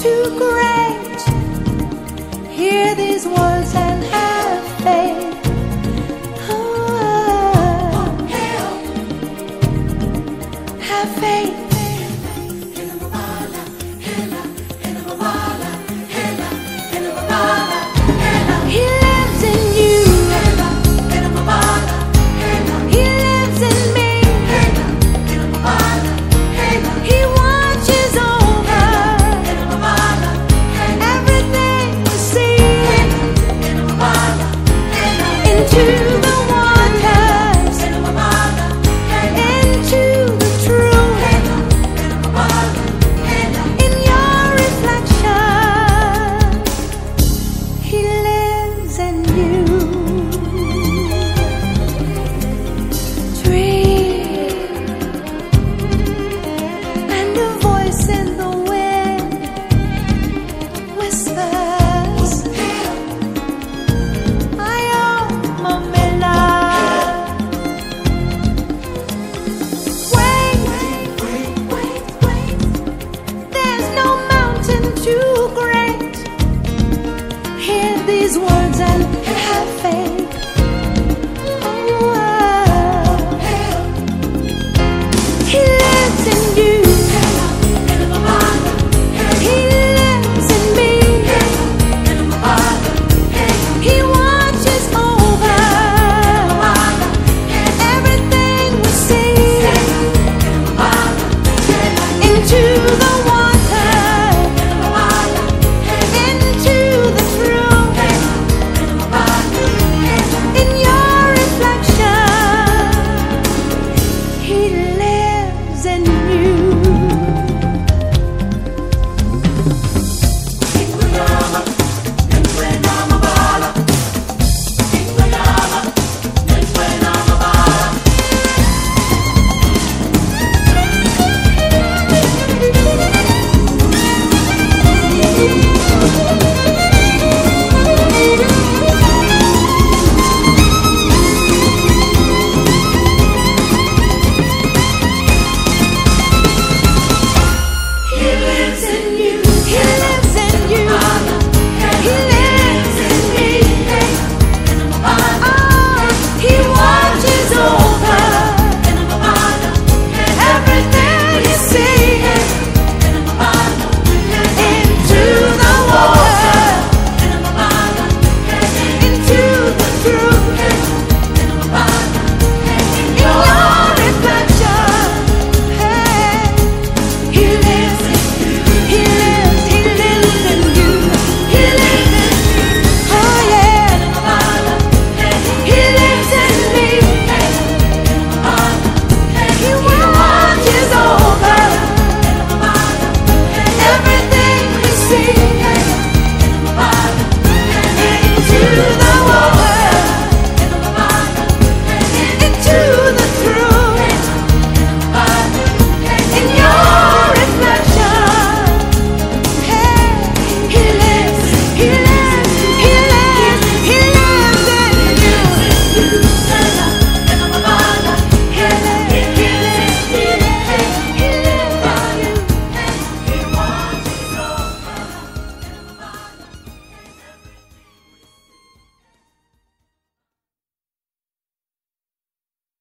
too great. Hear these words and have faith. Have faith. He lives in you. He lives in me. He watches over everything you see. Into the waters, into the truth, in your reflection, He lives in you. Dream, and a voice in the wind whispers, I am Mamela. Wait, there's no mountain too great. Hear these words and